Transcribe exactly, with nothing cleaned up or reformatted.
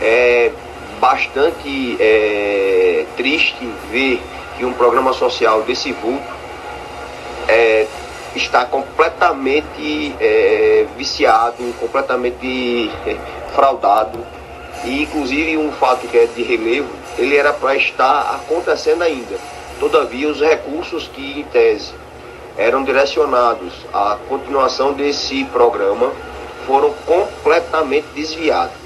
É bastante é, triste ver que um programa social desse vulto é, está completamente é, viciado, completamente é, fraudado. E inclusive um fato que é de relevo, ele era para estar acontecendo ainda. Todavia, os recursos que em tese eram direcionados à continuação desse programa foram completamente desviados.